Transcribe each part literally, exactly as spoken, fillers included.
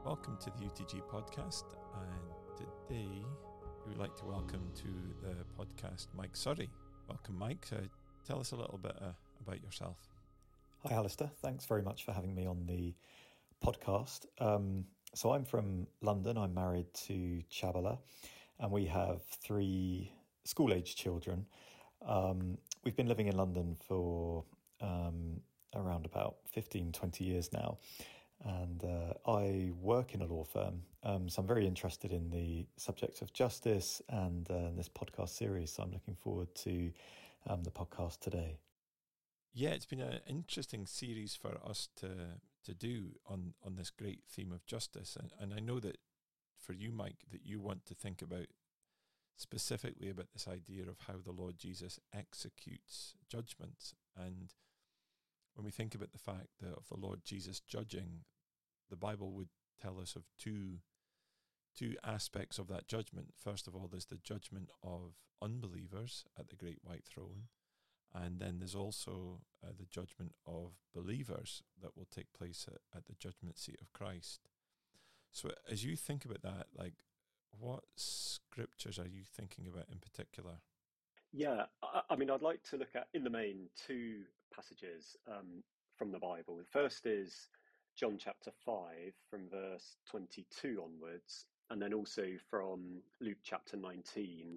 Welcome to the U T G podcast, and today we would like to welcome to the podcast Mike Surrey. Welcome, Mike. Uh, tell us a little bit uh, about yourself. Hi, Alistair. Thanks very much for having me on the podcast. Um, so I'm from London. I'm married to Chabala, and we have three school-age children. Um, we've been living in London for um, around about fifteen, twenty years now. And uh, I work in a law firm, um, so I'm very interested in the subject of justice and uh, this podcast series. So I'm looking forward to um, the podcast today. Yeah, it's been an interesting series for us to to do on, on this great theme of justice. And, and I know that for you, Mike, that you want to think about specifically about this idea of how the Lord Jesus executes judgment. And when we think about the fact that of the Lord Jesus judging, the Bible would tell us of two two aspects of that judgment. First of all, there's the judgment of unbelievers at the great white throne, and then there's also uh, the judgment of believers that will take place at, at the judgment seat of Christ. So as you think about that, like, what scriptures are you thinking about in particular? Yeah, I, I mean, I'd like to look at, in the main, two passages um, from the Bible. The first is John chapter five from verse twenty-two onwards, and then also from Luke chapter nineteen,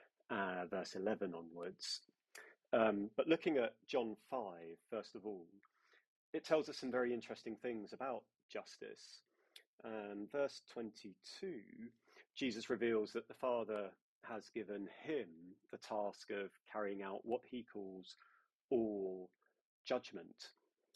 uh, verse eleven onwards. Um, but looking at John five, first of all, it tells us some very interesting things about justice. And verse twenty-two, Jesus reveals that the Father has given him the task of carrying out what he calls all judgment.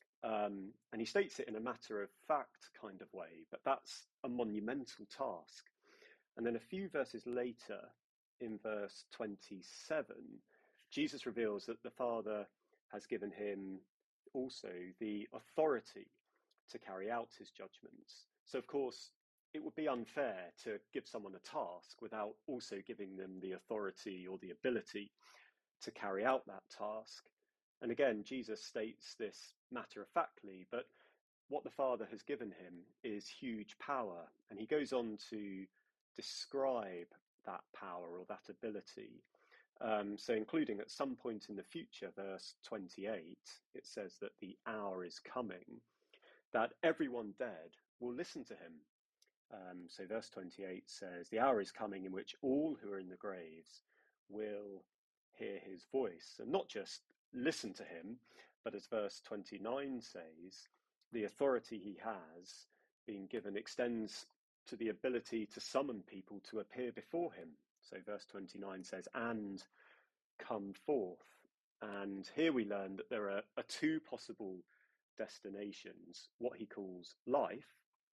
Um, and he states it in a matter of fact kind of way, but that's a monumental task. And then a few verses later, in verse twenty-seven, Jesus reveals that the Father has given him also the authority to carry out his judgments. So, of course, it would be unfair to give someone a task without also giving them the authority or the ability to carry out that task. And again, Jesus states this matter-of-factly, but what the Father has given him is huge power. And he goes on to describe that power or that ability. Um, so including at some point in the future, verse twenty-eight, it says that the hour is coming, that everyone dead will listen to him. Um, so verse twenty-eight says, the hour is coming in which all who are in the graves will hear his voice, and not just listen to him, but as verse twenty-nine says, the authority he has been given extends to the ability to summon people to appear before him. So verse twenty-nine says, and come forth. And here we learn that there are, are two possible destinations, what he calls life,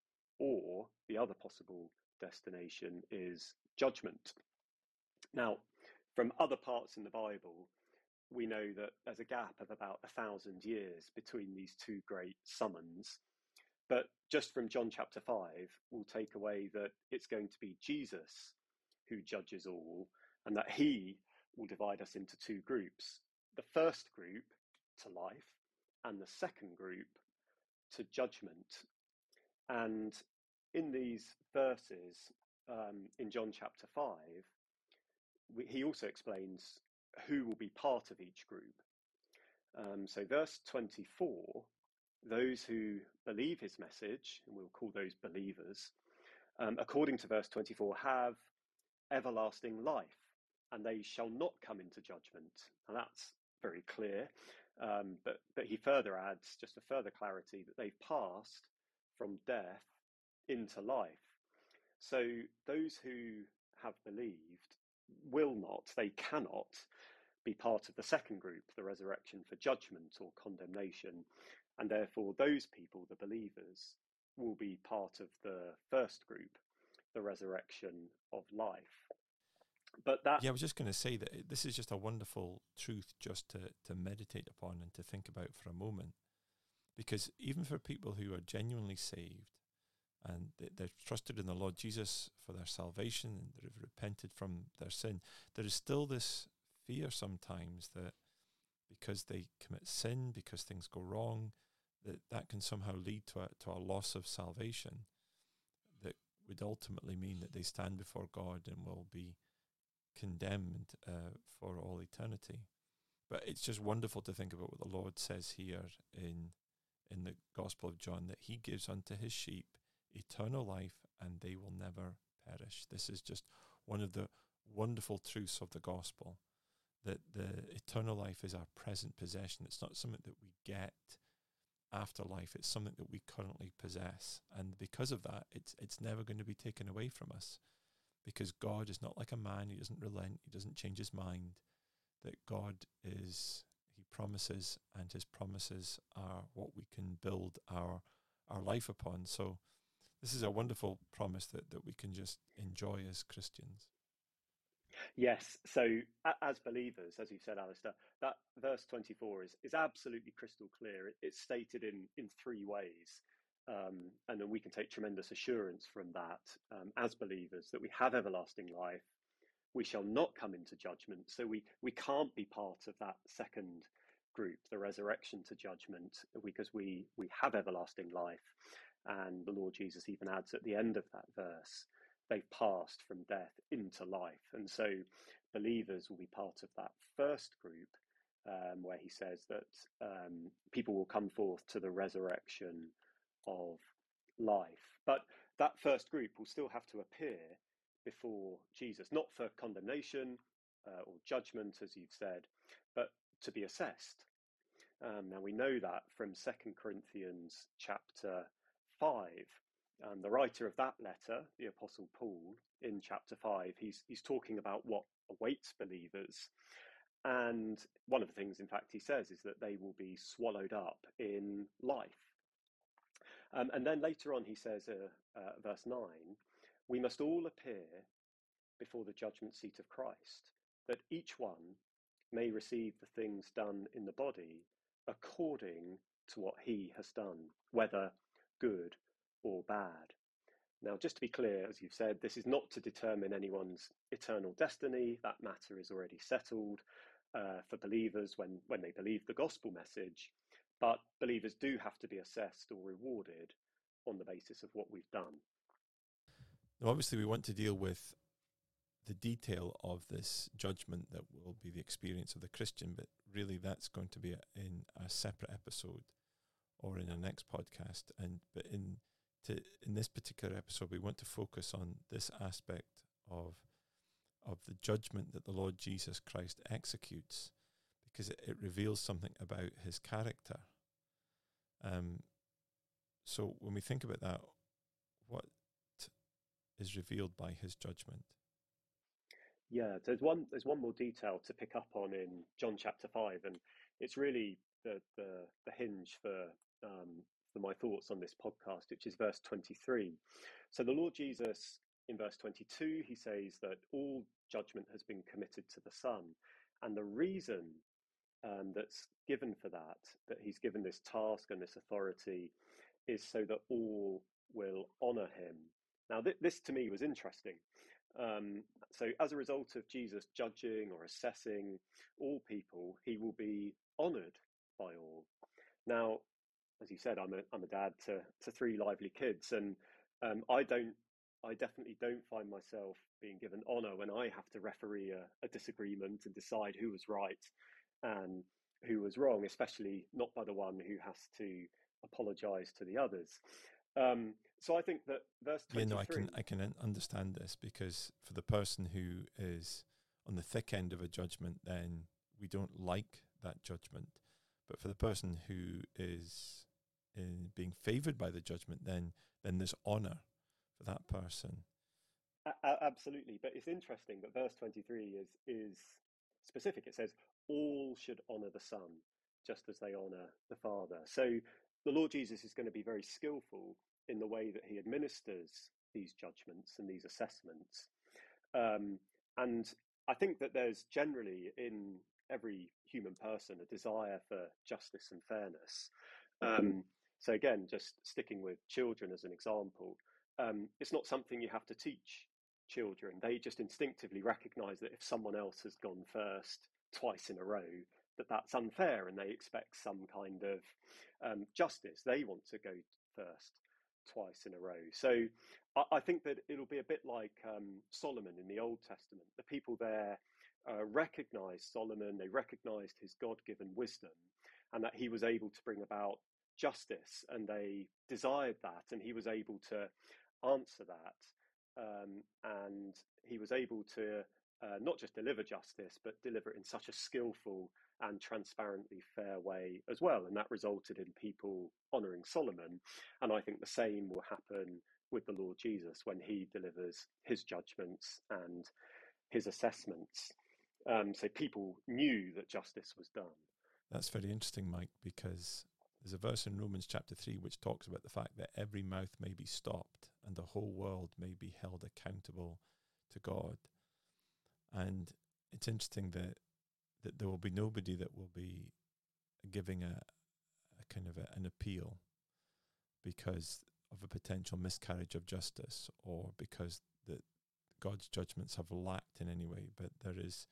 or the other possible destination is judgment. Now, from other parts in the Bible, we know that there's a gap of about a thousand years between these two great summons. But just from John chapter five, we'll take away that it's going to be Jesus who judges all, and that he will divide us into two groups. The first group to life, and the second group to judgment. And in these verses, um, in John chapter five, we, he also explains who will be part of each group. Um, so verse twenty-four, those who believe his message, and we'll call those believers, um, according to verse twenty-four, have everlasting life, and they shall not come into judgment. And that's very clear. Um, but, but he further adds, just a further clarity, that they've passed from death into life. So those who have believed will not, they cannot be part of the second group, the resurrection for judgment or condemnation. And therefore those people, the believers, will be part of the first group, the resurrection of life. But that Yeah, I was just going to say that this is just a wonderful truth just to, to meditate upon and to think about for a moment. Because even for people who are genuinely saved and they've trusted in the Lord Jesus for their salvation and they've repented from their sin, there is still this fear sometimes that because they commit sin, because things go wrong, that that can somehow lead to a, to a loss of salvation. would ultimately mean that they stand before God and will be condemned uh, for all eternity. But it's just wonderful to think about what the Lord says here in in the Gospel of John, that he gives unto his sheep eternal life and they will never perish. This is just one of the wonderful truths of the gospel, that the eternal life is our present possession. It's not something that we get after life. It's something that we currently possess. And because of that, it's it's never going to be taken away from us, because God is not like a man. He doesn't relent. He doesn't change his mind. That God is, he promises, and his promises are what we can build our our life upon. So this is a wonderful promise that, that we can just enjoy as Christians. Yes. So, a- as believers, as you said, Alistair, that verse twenty-four is, is absolutely crystal clear. It, it's stated in, in three ways. Um, and then we can take tremendous assurance from that um, as believers, that we have everlasting life. We shall not come into judgment. So we, we can't be part of that second group, the resurrection to judgment, because we, we have everlasting life. And the Lord Jesus even adds at the end of that verse, they've passed from death into life. And so believers will be part of that first group, um, where he says that um, people will come forth to the resurrection of life. But that first group will still have to appear before Jesus, not for condemnation uh, or judgment, as you've said, but to be assessed. Um, now we know that from Second Corinthians chapter five. Um, the writer of that letter, the Apostle Paul, in chapter five, he's he's talking about what awaits believers. And one of the things, in fact, he says is that they will be swallowed up in life. Um, and then later on, he says, uh, uh, verse nine, we must all appear before the judgment seat of Christ, that each one may receive the things done in the body according to what he has done, whether good or bad. Now, just to be clear, as you've said, this is not to determine anyone's eternal destiny. That matter is already settled uh, for believers when, when they believe the gospel message. But believers do have to be assessed or rewarded on the basis of what we've done. Now, obviously, we want to deal with the detail of this judgment that will be the experience of the Christian, but really that's going to be a, in a separate episode or in our next podcast. And but in to in this particular episode, we want to focus on this aspect of of the judgment that the Lord Jesus Christ executes, because it, it reveals something about his character. Um, so when we think about that, what is revealed by his judgment? Yeah, there's one there's one more detail to pick up on in John chapter five, and it's really the the, the hinge for um, for my thoughts on this podcast, which is verse twenty-three. So the Lord Jesus, in verse twenty-two, he says that all judgment has been committed to the Son, and the reason um, that's given for that, that he's given this task and this authority, is so that all will honour him. Now, th- this to me was interesting. Um, so, as a result of Jesus judging or assessing all people, he will be honoured by all. Now, as you said, I'm a I'm a dad to to three lively kids, and um, I don't, I definitely don't find myself being given honour when I have to referee a, a disagreement and decide who was right and who was wrong, especially not by the one who has to apologise to the others. Um, so I think that verse twenty-three. Yeah, no, I can I can understand this, because for the person who is on the thick end of a judgment, then we don't like that judgment. But for the person who is in being favoured by the judgment, then then there's honour for that person. A- absolutely, but it's interesting that verse twenty-three is is specific. It says all should honour the Son just as they honour the Father. So the Lord Jesus is going to be very skillful in the way that he administers these judgments and these assessments. Um, and I think that there's generally in every human person a desire for justice and fairness. Um, so again, just sticking with children as an example, um, it's not something you have to teach children. They just instinctively recognize that if someone else has gone first twice in a row, that that's unfair, and they expect some kind of um, justice. They want to go first. twice in a row. So I, I think that it'll be a bit like um, Solomon in the Old Testament. The people there uh, recognized Solomon, they recognized his God-given wisdom, and that he was able to bring about justice, and they desired that, and he was able to answer that. Um, and he was able to uh, not just deliver justice, but deliver it in such a skillful and transparently fair way as well. And that resulted in people honouring Solomon. And I think the same will happen with the Lord Jesus when he delivers his judgments and his assessments. Um, so people knew that justice was done. That's very interesting, Mike, because there's a verse in Romans chapter three which talks about the fact that every mouth may be stopped and the whole world may be held accountable to God. And it's interesting that that there will be nobody that will be giving a, a kind of a, an appeal because of a potential miscarriage of justice, or because that God's judgments have lacked in any way. But there is,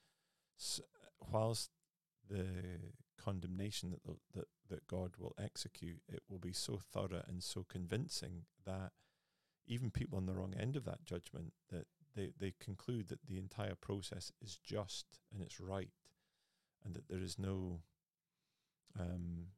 whilst the condemnation that, the, that that God will execute, it will be so thorough and so convincing that even people on the wrong end of that judgment, that they, they conclude that the entire process is just and it's right, and that there is no um,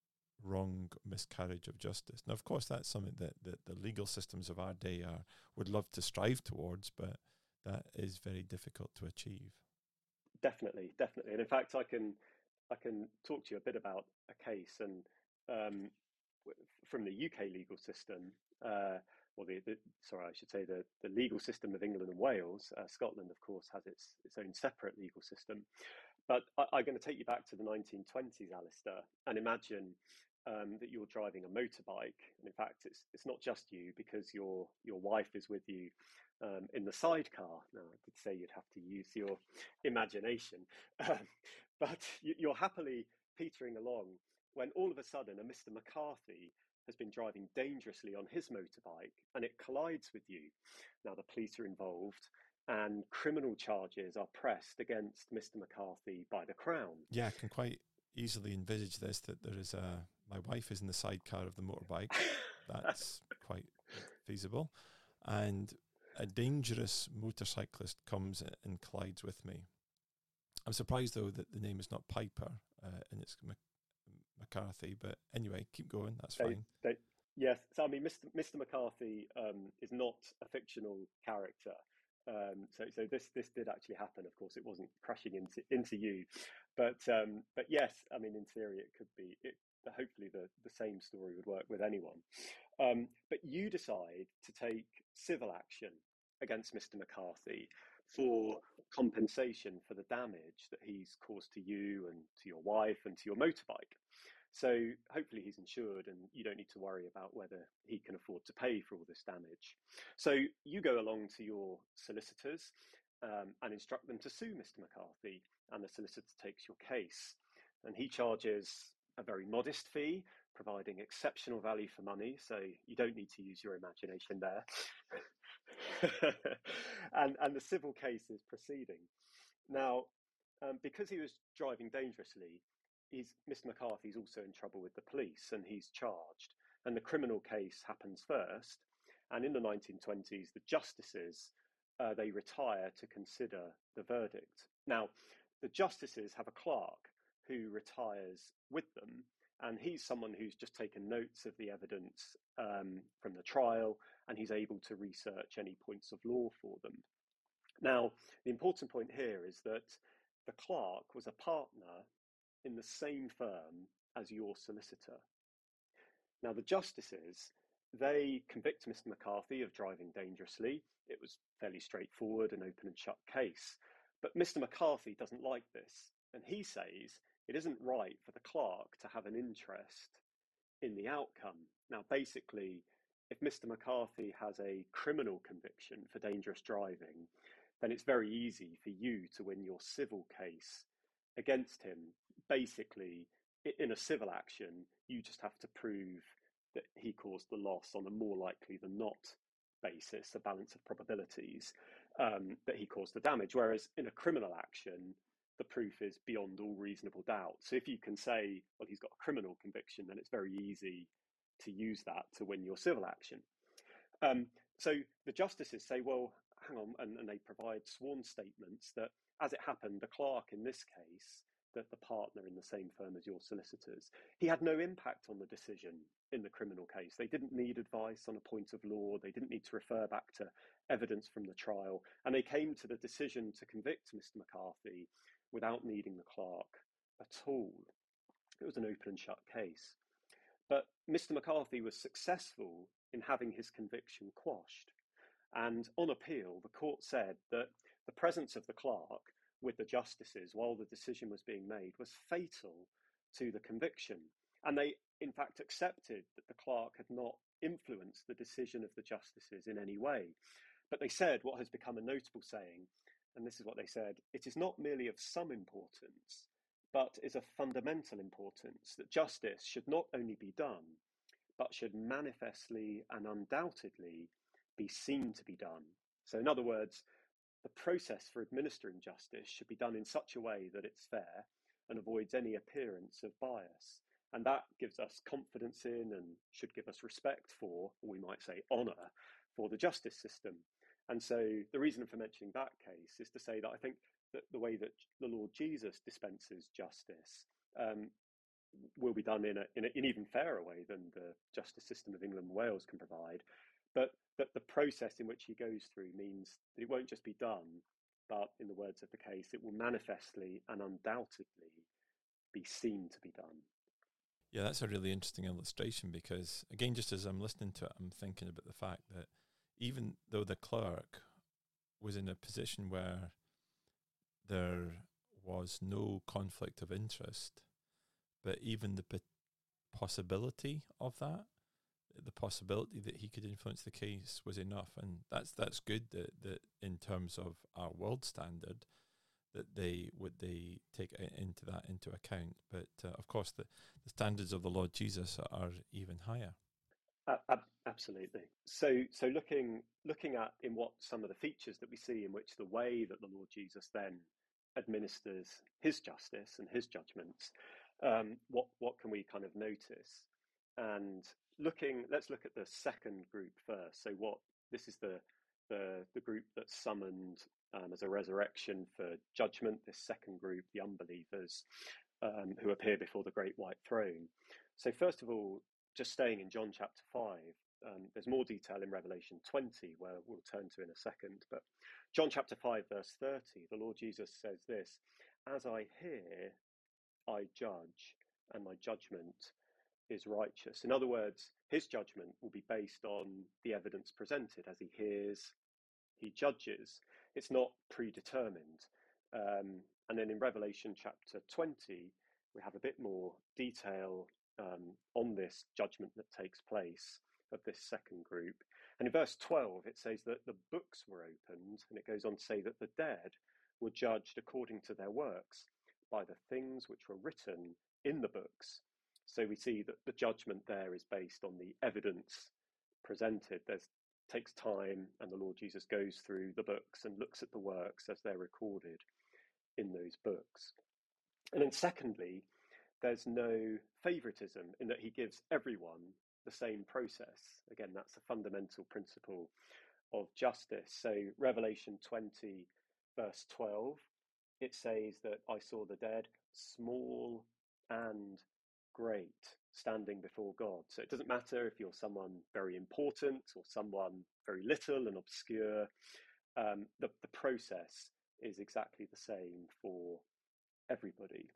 wrong miscarriage of justice. Now, of course, that's something that, that the legal systems of our day are would love to strive towards, but that is very difficult to achieve. Definitely, definitely. And in fact, I can I can talk to you a bit about a case, and um, from the U K legal system, uh, or the, the sorry, I should say the, the legal system of England and Wales. Uh, Scotland, of course, has its its own separate legal system. But I, I'm going to take you back to the nineteen twenties, Alistair, and imagine um, that you're driving a motorbike. And in fact, it's it's not just you, because your your wife is with you um, in the sidecar. Now, I did say you'd have to use your imagination, um, but you, you're happily petering along when all of a sudden a Mister McCarthy has been driving dangerously on his motorbike and it collides with you. Now, the police are involved, and criminal charges are pressed against Mister McCarthy by the Crown. Yeah, I can quite easily envisage this, that there is a, my wife is in the sidecar of the motorbike. That's quite feasible. And a dangerous motorcyclist comes and collides with me. I'm surprised, though, that the name is not Piper uh, and it's Mc- McCarthy. But anyway, keep going. That's they, fine. They, yes. So, I mean, Mister Mister McCarthy um, is not a fictional character. Um, so, so this this did actually happen. Of course, it wasn't crashing into into you, but um, but yes, I mean, in theory, it could be. It, hopefully, the the same story would work with anyone. Um, but you decide to take civil action against Mister McCarthy for compensation for the damage that he's caused to you and to your wife and to your motorbike. So hopefully he's insured and you don't need to worry about whether he can afford to pay for all this damage. So you go along to your solicitors um, and instruct them to sue Mister McCarthy, and the solicitor takes your case. And he charges a very modest fee, providing exceptional value for money, so you don't need to use your imagination there. and, and the civil case is proceeding. Now, um, because he was driving dangerously, he's, Mister McCarthy's also in trouble with the police, and he's charged. And the criminal case happens first. And in the nineteen twenties, the justices, uh, they retire to consider the verdict. Now, the justices have a clerk who retires with them, and he's someone who's just taken notes of the evidence um, from the trial, and he's able to research any points of law for them. Now, the important point here is that the clerk was a partner in the same firm as your solicitor. Now, the justices, they convict Mister McCarthy of driving dangerously. It was fairly straightforward, an open and shut case. But Mister McCarthy doesn't like this, and he says it isn't right for the clerk to have an interest in the outcome. Now, basically, if Mister McCarthy has a criminal conviction for dangerous driving, then it's very easy for you to win your civil case against him. Basically, in a civil action, you just have to prove that he caused the loss on a more likely than not basis, a balance of probabilities, um, that he caused the damage. Whereas in a criminal action, the proof is beyond all reasonable doubt. So if you can say, well, he's got a criminal conviction, then it's very easy to use that to win your civil action. Um, so the justices say, well, hang on, and, and they provide sworn statements that, as it happened, the clerk in this case, that the partner in the same firm as your solicitors, he had no impact on the decision in the criminal case. They didn't need advice on a point of law. They didn't need to refer back to evidence from the trial. And they came to the decision to convict Mister McCarthy without needing the clerk at all. It was an open and shut case. But Mister McCarthy was successful in having his conviction quashed. And on appeal, the court said that the presence of the clerk with the justices while the decision was being made was fatal to the conviction. And they, in fact, accepted that the clerk had not influenced the decision of the justices in any way. But they said what has become a notable saying, and this is what they said: it is not merely of some importance, but is of fundamental importance that justice should not only be done, but should manifestly and undoubtedly be seen to be done. So in other words, the process for administering justice should be done in such a way that it's fair and avoids any appearance of bias. And that gives us confidence in and should give us respect for, or we might say honour, for the justice system. And so the reason for mentioning that case is to say that I think that the way that the Lord Jesus dispenses justice um, will be done in, a, in a, an even fairer way than the justice system of England and Wales can provide. But that the process in which he goes through means that it won't just be done, but in the words of the case, it will manifestly and undoubtedly be seen to be done. Yeah, that's a really interesting illustration because, again, just as I'm listening to it, I'm thinking about the fact that even though the clerk was in a position where there was no conflict of interest, but even the p- possibility of that, the possibility that he could influence the case was enough. And that's that's good that, that in terms of our world standard, that they would they take into that into account. But uh, of course, the, the standards of the Lord Jesus are, are even higher. Uh, absolutely. So, so looking looking at in what some of the features that we see in which the way that the Lord Jesus then administers his justice and his judgments, um, what what can we kind of notice? And looking, let's look at the second group first. So, what this is the the the group that's summoned um, as a resurrection for judgment. This second group, the unbelievers, um, who appear before the great white throne. So, first of all, just staying in John chapter five, um, there's more detail in Revelation twenty, where we'll turn to in a second. But John chapter five, verse thirty, the Lord Jesus says this: "As I hear, I judge, and my judgment is righteous." In other words, his judgment will be based on the evidence presented. As he hears, he judges. It's not predetermined. Um, and then in Revelation chapter twenty, we have a bit more detail um, on this judgment that takes place of this second group. And in verse twelve, it says that the books were opened, and it goes on to say that the dead were judged according to their works by the things which were written in the books. So we see that the judgment there is based on the evidence presented. There's takes time, and the Lord Jesus goes through the books and looks at the works as they're recorded in those books. And then secondly, there's no favoritism in that he gives everyone the same process. Again, that's a fundamental principle of justice. So Revelation twenty, verse twelve, it says that I saw the dead, small and great, standing before God. So it doesn't matter if you're someone very important or someone very little and obscure. Um, the, the process is exactly the same for everybody.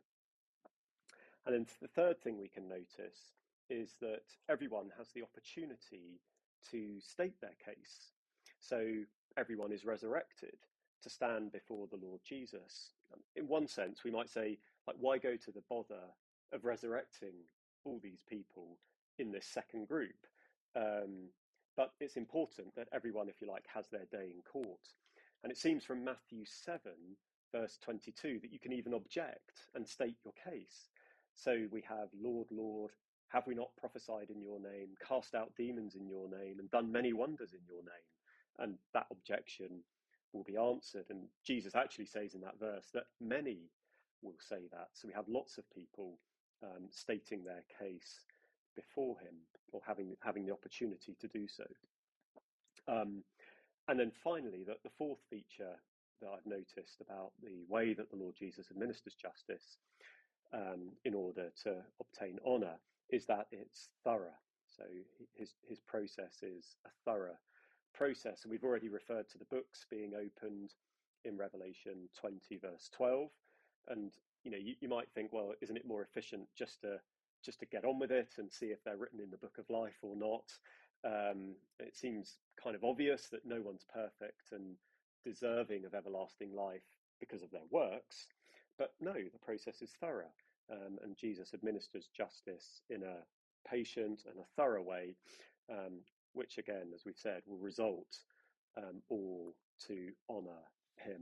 And then the third thing we can notice is that everyone has the opportunity to state their case. So everyone is resurrected to stand before the Lord Jesus. In one sense, we might say, like, why go to the bother of resurrecting all these people in this second group? Um, but it's important that everyone, if you like, has their day in court. And it seems from Matthew seven, verse twenty-two, that you can even object and state your case. So we have, Lord, Lord, have we not prophesied in your name, cast out demons in your name, and done many wonders in your name? And that objection will be answered. And Jesus actually says in that verse that many will say that. So we have lots of people um, stating their case before him, or having having the opportunity to do so. Um, and then finally, the, the fourth feature that I've noticed about the way that the Lord Jesus administers justice um, in order to obtain honour is that it's thorough. So his his process is a thorough process. And we've already referred to the books being opened in Revelation twenty, verse twelve. And you know, you, you might think, well, isn't it more efficient just to just to get on with it and see if they're written in the book of life or not? Um, it seems kind of obvious that no one's perfect and deserving of everlasting life because of their works. But no, the process is thorough, um, and Jesus administers justice in a patient and a thorough way, um, which again, as we've said, will result um, all to honour him.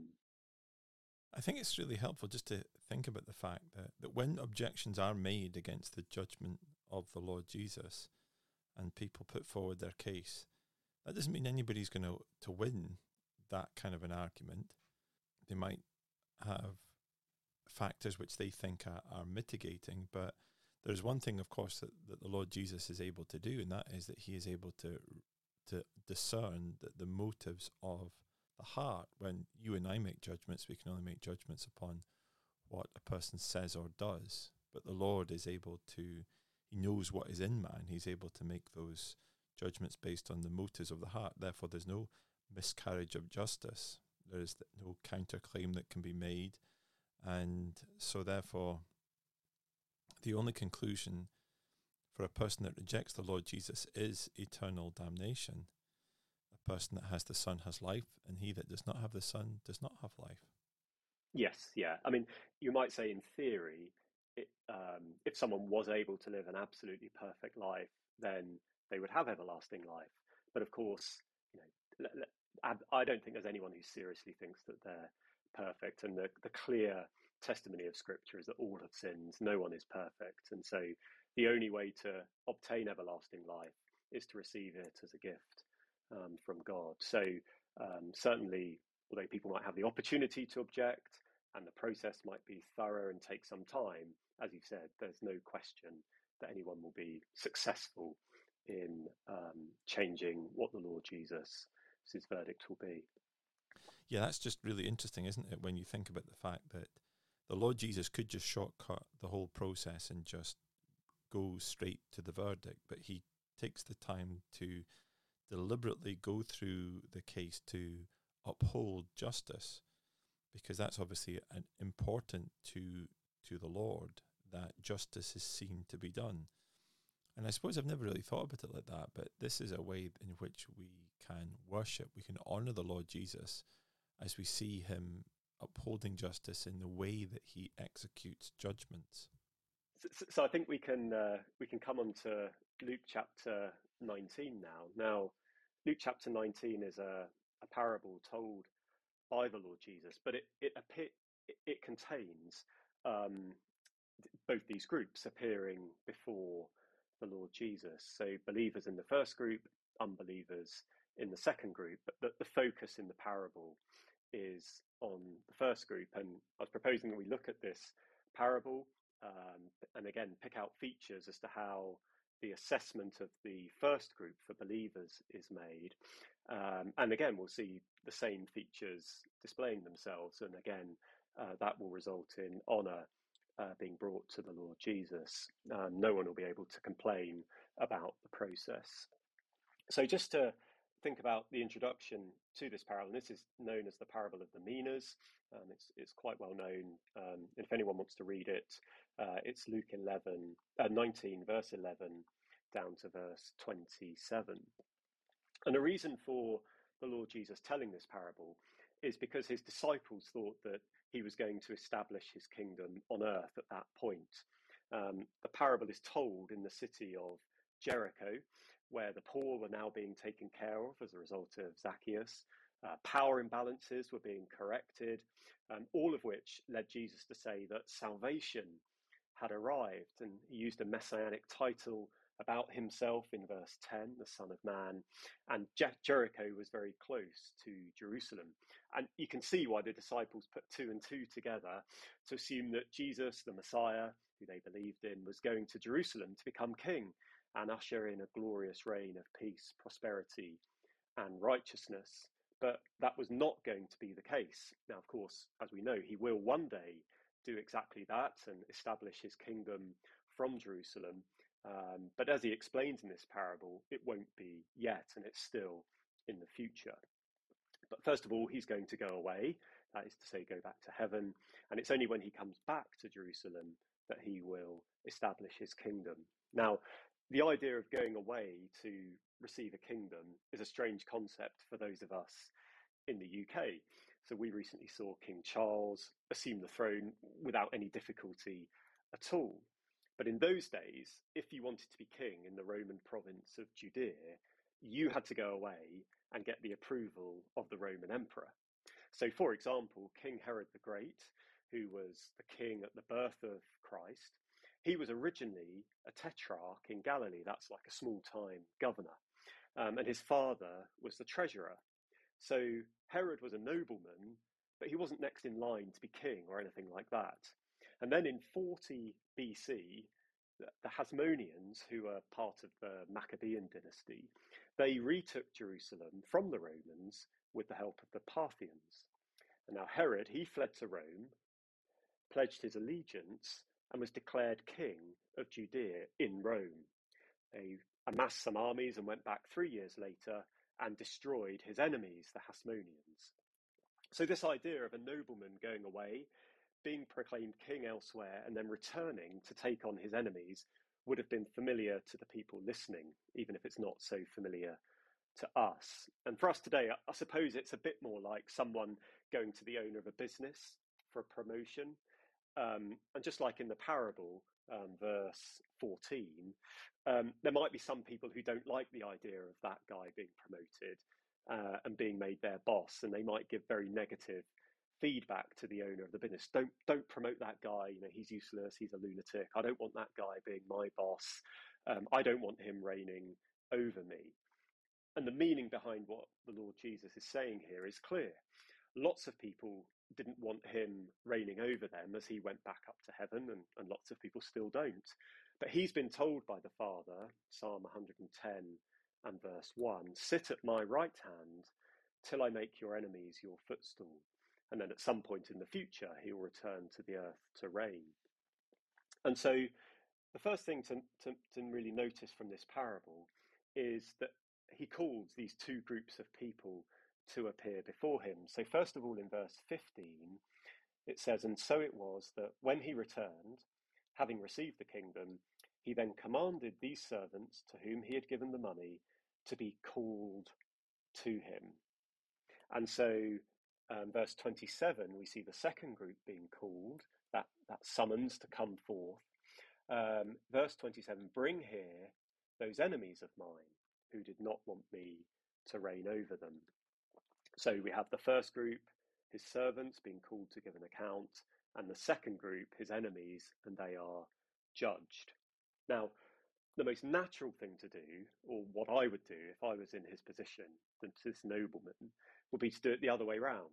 I think it's really helpful just to think about the fact that, that when objections are made against the judgment of the Lord Jesus and people put forward their case, that doesn't mean anybody's going to to win that kind of an argument. They might have factors which they think are, are mitigating, but there's one thing, of course, that, that the Lord Jesus is able to do, and that is that he is able to to discern the, the motives of the heart. When you and I make judgments, we can only make judgments upon what a person says or does, but the Lord is able to, he knows what is in man, he's able to make those judgments based on the motives of the heart. Therefore, there's no miscarriage of justice. There is no counterclaim that can be made. And so therefore, the only conclusion for a person that rejects the Lord Jesus is eternal damnation. A person that has the Son has life, and he that does not have the Son does not have life. Yes, yeah. I mean, you might say in theory, it, um, if someone was able to live an absolutely perfect life, then they would have everlasting life. But of course, you know, I don't think there's anyone who seriously thinks that they're perfect. And the, the clear testimony of Scripture is that all have sinned, no one is perfect. And so the only way to obtain everlasting life is to receive it as a gift um, from God. So um, certainly, although people might have the opportunity to object and the process might be thorough and take some time, as you've said, there's no question that anyone will be successful in um, changing what the Lord Jesus' his verdict will be. Yeah, that's just really interesting, isn't it, when you think about the fact that the Lord Jesus could just shortcut the whole process and just go straight to the verdict, but he takes the time to deliberately go through the case to uphold justice, because that's obviously an important to to the Lord, that justice is seen to be done. And I suppose I've never really thought about it like that, but this is a way in which we can worship, we can honour the Lord Jesus as we see him upholding justice in the way that he executes judgments. So, so I think we can uh, we can come on to Luke chapter nineteen now. Now, Luke chapter nineteen is a, a parable told by the Lord Jesus, but it it, appear, it, it contains um, both these groups appearing before the Lord Jesus. So believers in the first group, unbelievers in the second group, but the, the focus in the parable is on the first group. And I was proposing that we look at this parable um, and again pick out features as to how the assessment of the first group for believers is made. Um, and again, we'll see the same features displaying themselves. And again, uh, that will result in honour uh, being brought to the Lord Jesus. Um, no one will be able to complain about the process. So just to think about the introduction to this parable, and this is known as the parable of the minas. Um, it's it's quite well known. Um, and if anyone wants to read it, uh, it's Luke eleven, uh, nineteen, verse eleven, down to verse twenty-seven. And the reason for the Lord Jesus telling this parable is because his disciples thought that he was going to establish his kingdom on earth at that point. Um, the parable is told in the city of Jericho, where the poor were now being taken care of as a result of Zacchaeus. Uh, power imbalances were being corrected, um, all of which led Jesus to say that salvation had arrived. And he used a messianic title about himself in verse ten, the Son of Man. And Je- Jericho was very close to Jerusalem. And you can see why the disciples put two and two together to assume that Jesus, the Messiah, who they believed in, was going to Jerusalem to become king. and usher in a glorious reign of peace, prosperity, and righteousness. But that was not going to be the case. Now, of course, as we know, he will one day do exactly that and establish his kingdom from Jerusalem. Um, but as he explains in this parable, it won't be yet, and it's still in the future. But first of all, he's going to go away, that is to say, go back to heaven. And it's only when he comes back to Jerusalem that he will establish his kingdom. Now, the idea of going away to receive a kingdom is a strange concept for those of us in the U K. So we recently saw King Charles assume the throne without any difficulty at all. But in those days, if you wanted to be king in the Roman province of Judea, you had to go away and get the approval of the Roman emperor. So, for example, King Herod the Great, who was the king at the birth of Christ, he was originally a tetrarch in Galilee. That's like a small-time governor. Um, and his father was the treasurer. So Herod was a nobleman, but he wasn't next in line to be king or anything like that. And then in forty B C, the Hasmoneans, who were part of the Maccabean dynasty, they retook Jerusalem from the Romans with the help of the Parthians. And now Herod, he fled to Rome, pledged his allegiance, and was declared king of Judea in Rome. They amassed some armies and went back three years later and destroyed his enemies, the Hasmoneans. So this idea of a nobleman going away, being proclaimed king elsewhere, and then returning to take on his enemies would have been familiar to the people listening, even if it's not so familiar to us. And for us today, I suppose it's a bit more like someone going to the owner of a business for a promotion. Um, and just like in the parable, um, verse fourteen, um, there might be some people who don't like the idea of that guy being promoted uh, and being made their boss, and they might give very negative feedback to the owner of the business. Don't don't promote that guy. You know, he's useless. He's a lunatic. I don't want that guy being my boss. Um, I don't want him reigning over me. And the meaning behind what the Lord Jesus is saying here is clear. Lots of people didn't want him reigning over them as he went back up to heaven, and, and lots of people still don't. But he's been told by the Father, Psalm one hundred ten and verse one, sit at my right hand till I make your enemies your footstool. And then at some point in the future, he will return to the earth to reign. And so the first thing to, to, to really notice from this parable is that he calls these two groups of people to appear before him. So first of all, in verse fifteen, it says, and so it was that when he returned, having received the kingdom, he then commanded these servants to whom he had given the money to be called to him. And so um, verse twenty-seven, we see the second group being called, that, that summons to come forth. Um, verse twenty-seven, bring here those enemies of mine who did not want me to reign over them. So we have the first group, his servants, being called to give an account, and the second group, his enemies, and they are judged. Now, the most natural thing to do, or what I would do if I was in his position, this nobleman, would be to do it the other way round.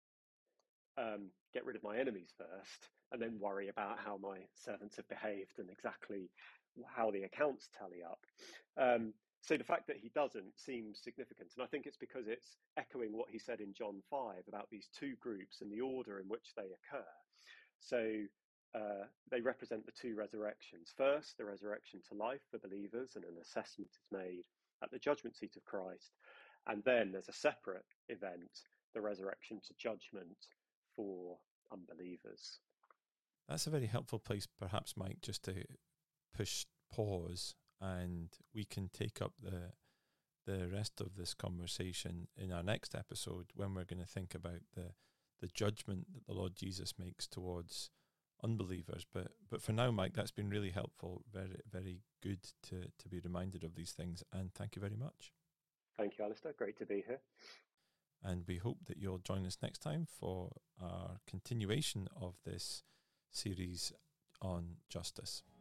Um, get rid of my enemies first, and then worry about how my servants have behaved and exactly how the accounts tally up. Um, so the fact that he doesn't seems significant, and I think it's because it's echoing what he said in John five about these two groups and the order in which they occur. So uh, they represent the two resurrections. First, the resurrection to life for believers, and an assessment is made at the judgment seat of Christ. And then there's a separate event, the resurrection to judgment for unbelievers. That's a very helpful place, perhaps, Mike, just to push pause, and we can take up the the rest of this conversation in our next episode, when we're going to think about the the judgment that the Lord Jesus makes towards unbelievers. But but for now, Mike, that's been really helpful, very very good to to be reminded of these things, and thank you very much. Thank you, Alistair. Great to be here. And we hope that you'll join us next time for our continuation of this series on justice.